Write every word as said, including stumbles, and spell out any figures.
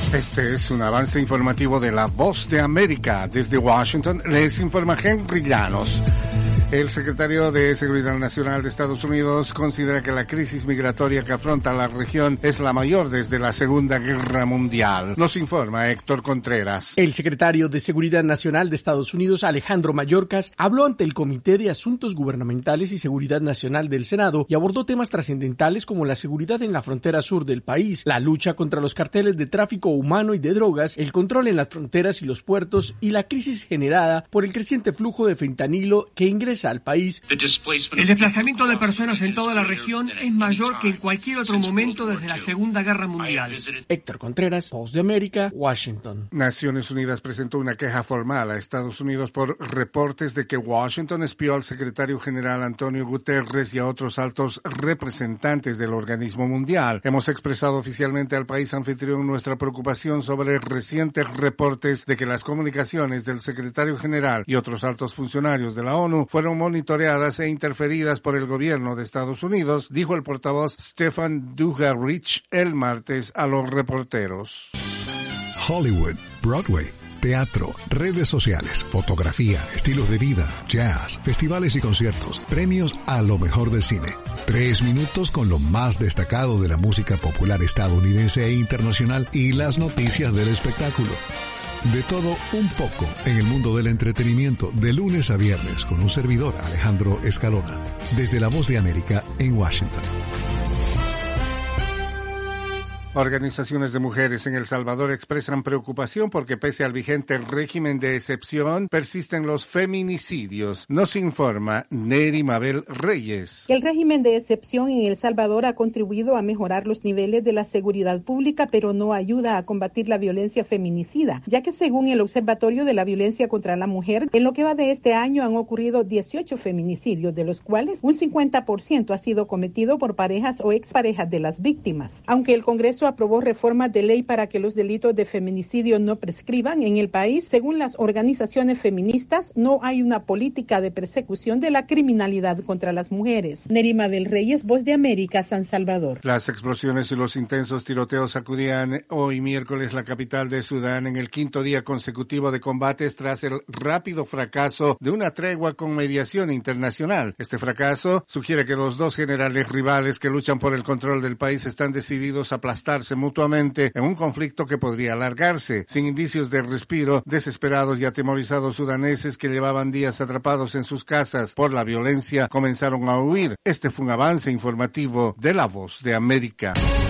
Este es un avance informativo de La Voz de América. Desde Washington les informa Henry Llanos. El secretario de Seguridad Nacional de Estados Unidos considera que la crisis migratoria que afronta la región es la mayor desde la Segunda Guerra Mundial. Nos informa Héctor Contreras. El secretario de Seguridad Nacional de Estados Unidos, Alejandro Mayorkas, habló ante el Comité de Asuntos Gubernamentales y Seguridad Nacional del Senado y abordó temas trascendentales como la seguridad en la frontera sur del país, la lucha contra los carteles de tráfico humano y de drogas, el control en las fronteras y los puertos y la crisis generada por el creciente flujo de fentanilo que ingresa al país. El desplazamiento de personas en toda la región es mayor que en cualquier otro momento desde la Segunda Guerra Mundial. Héctor Contreras, Voz de América, Washington. Naciones Unidas presentó una queja formal a Estados Unidos por reportes de que Washington espió al secretario general Antonio Guterres y a otros altos representantes del organismo mundial. Hemos expresado oficialmente al país anfitrión nuestra preocupación sobre recientes reportes de que las comunicaciones del secretario general y otros altos funcionarios de la ONU fueron monitoreadas e interferidas por el gobierno de Estados Unidos, dijo el portavoz Stefan Dujarric el martes a los reporteros. Hollywood, Broadway, teatro, redes sociales, fotografía, estilos de vida, jazz, festivales y conciertos, premios a lo mejor del cine. Tres minutos con lo más destacado de la música popular estadounidense e internacional y las noticias del espectáculo. De todo un poco en el mundo del entretenimiento, de lunes a viernes, con un servidor, Alejandro Escalona, desde La Voz de América en Washington. Organizaciones de mujeres en El Salvador expresan preocupación porque pese al vigente régimen de excepción, persisten los feminicidios. Nos informa Neri Mabel Reyes. El régimen de excepción en El Salvador ha contribuido a mejorar los niveles de la seguridad pública, pero no ayuda a combatir la violencia feminicida, ya que según el Observatorio de la Violencia contra la Mujer, en lo que va de este año han ocurrido dieciocho feminicidios, de los cuales un cincuenta por ciento ha sido cometido por parejas o exparejas de las víctimas. Aunque el Congreso aprobó reformas de ley para que los delitos de feminicidio no prescriban en el país, según las organizaciones feministas, no hay una política de persecución de la criminalidad contra las mujeres. Nerima del Reyes, Voz de América, San Salvador. Las explosiones y los intensos tiroteos sacudían hoy miércoles la capital de Sudán en el quinto día consecutivo de combates tras el rápido fracaso de una tregua con mediación internacional. Este fracaso sugiere que los dos generales rivales que luchan por el control del país están decididos a aplastarse mutuamente en un conflicto que podría alargarse. Sin indicios de respiro, desesperados y atemorizados sudaneses que llevaban días atrapados en sus casas por la violencia comenzaron a huir. Este fue un avance informativo de La Voz de América.